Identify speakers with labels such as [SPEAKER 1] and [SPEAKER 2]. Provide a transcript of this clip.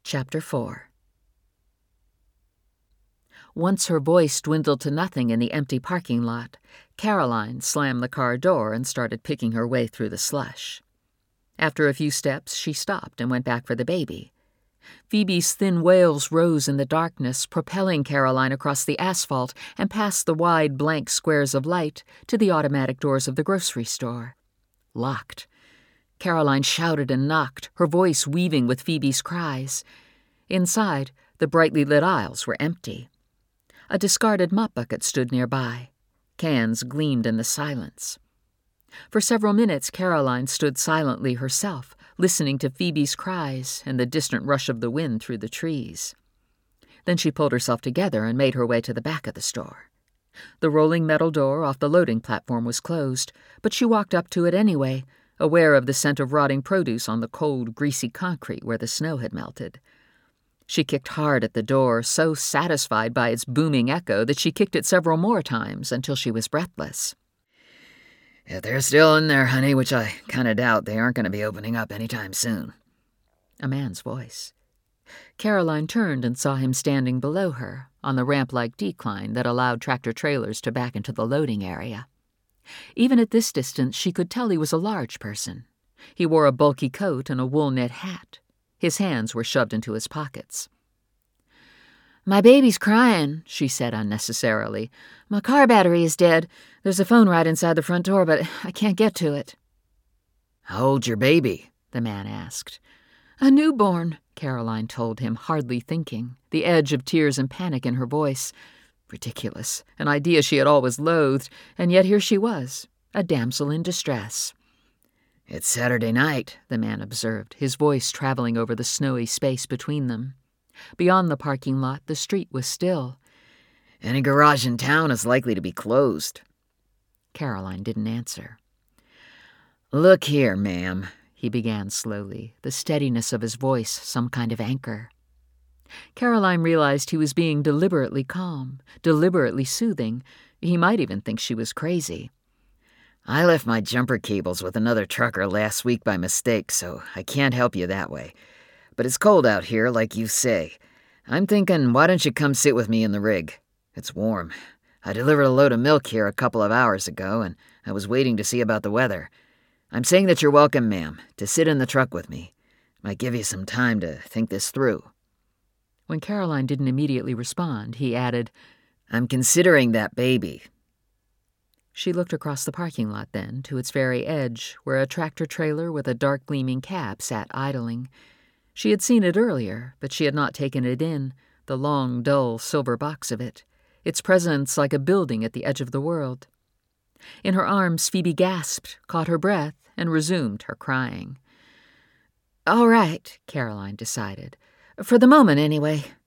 [SPEAKER 1] Chapter 4. Once her voice dwindled to nothing in the empty parking lot, Caroline slammed the car door and started picking her way through the slush. After a few steps, she stopped and went back for the baby. Phoebe's thin wails rose in the darkness, propelling Caroline across the asphalt and past the wide blank squares of light to the automatic doors of the grocery store. Locked. Caroline shouted and knocked, her voice weaving with Phoebe's cries. Inside, the brightly lit aisles were empty. A discarded mop bucket stood nearby. Cans gleamed in the silence. For several minutes, Caroline stood silently herself, listening to Phoebe's cries and the distant rush of the wind through the trees. Then she pulled herself together and made her way to the back of the store. The rolling metal door off the loading platform was closed, but she walked up to it anyway, aware of the scent of rotting produce on the cold, greasy concrete where the snow had melted. She kicked hard at the door, so satisfied by its booming echo that she kicked it several more times until she was breathless.
[SPEAKER 2] If they're still in there, honey, which I kind of doubt, they aren't going to be opening up anytime soon.
[SPEAKER 1] A man's voice. Caroline turned and saw him standing below her, on the ramp-like decline that allowed tractor-trailers to back into the loading area. Even at this distance, she could tell he was a large person. He wore a bulky coat and a wool knit hat. His hands were shoved into his pockets.
[SPEAKER 3] "My baby's crying," she said unnecessarily. "My car battery is dead. There's a phone right inside the front door, but I can't get to it."
[SPEAKER 2] "How old's your baby?"
[SPEAKER 1] the man asked.
[SPEAKER 3] "A newborn,"
[SPEAKER 1] Caroline told him, hardly thinking, the edge of tears and panic in her voice. Ridiculous, an idea she had always loathed, and yet here she was, a damsel in distress.
[SPEAKER 2] "It's Saturday night,"
[SPEAKER 1] the man observed, his voice traveling over the snowy space between them. Beyond the parking lot, the street was still.
[SPEAKER 2] "Any garage in town is likely to be closed."
[SPEAKER 1] Caroline didn't answer.
[SPEAKER 2] "Look here, ma'am,"
[SPEAKER 1] he began slowly, the steadiness of his voice some kind of anchor. Caroline realized he was being deliberately calm, deliberately soothing. He might even think she was crazy.
[SPEAKER 2] "I left my jumper cables with another trucker last week by mistake, so I can't help you that way. But it's cold out here, like you say. I'm thinking, why don't you come sit with me in the rig? It's warm. I delivered a load of milk here a couple of hours ago, and I was waiting to see about the weather. I'm saying that you're welcome, ma'am, to sit in the truck with me. Might give you some time to think this through."
[SPEAKER 1] When Caroline didn't immediately respond, he added,
[SPEAKER 2] "I'm considering that baby."
[SPEAKER 1] She looked across the parking lot then, to its very edge, where a tractor-trailer with a dark gleaming cab sat idling. She had seen it earlier, but she had not taken it in, the long, dull silver box of it, its presence like a building at the edge of the world. In her arms, Phoebe gasped, caught her breath, and resumed her crying.
[SPEAKER 3] "All right," Caroline decided. "For the moment, anyway.